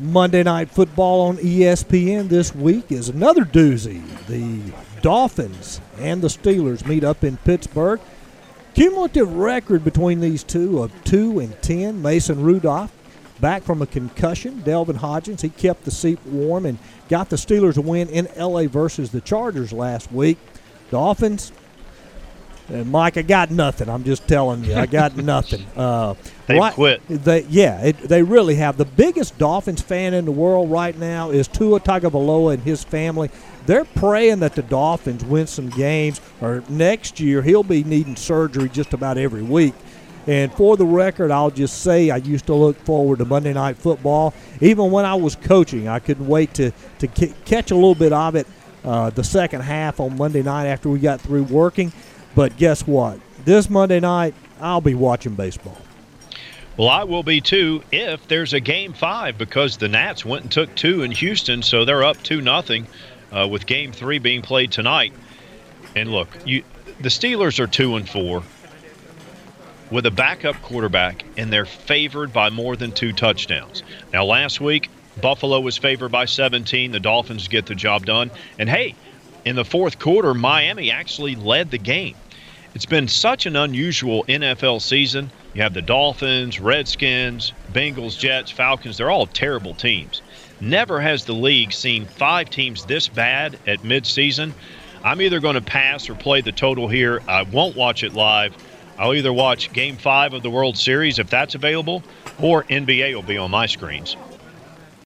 Monday Night Football on ESPN this week is another doozy. The Dolphins and the Steelers meet up in Pittsburgh. Cumulative record between these two of 2-10. Mason Rudolph back from a concussion. Delvin Hodgins, he kept the seat warm and got the Steelers a win in L.A. versus the Chargers last week. Dolphins, and Mike, I got nothing. I'm just telling you, I got nothing. They've quit. They really have. The biggest Dolphins fan in the world right now is Tua Tagovailoa and his family. They're praying that the Dolphins win some games, or next year he'll be needing surgery just about every week. And for the record, I'll just say I used to look forward to Monday Night Football. Even when I was coaching, I couldn't wait to catch a little bit of it the second half on Monday night after we got through working. But guess what? This Monday night, I'll be watching baseball. Well, I will be too if there's a Game 5 because the Nats went and took 2 in Houston, so they're up 2-0 with Game 3 being played tonight. And look, the Steelers are 2-4 with a backup quarterback, and they're favored by more than 2 touchdowns. Now, last week, Buffalo was favored by 17. The Dolphins get the job done. And, hey, in the fourth quarter, Miami actually led the game. It's been such an unusual NFL season. You have the Dolphins, Redskins, Bengals, Jets, Falcons. They're all terrible teams. Never has the league seen 5 teams this bad at midseason. I'm either going to pass or play the total here. I won't watch it live. I'll either watch Game 5 of the World Series if that's available, or NBA will be on my screens.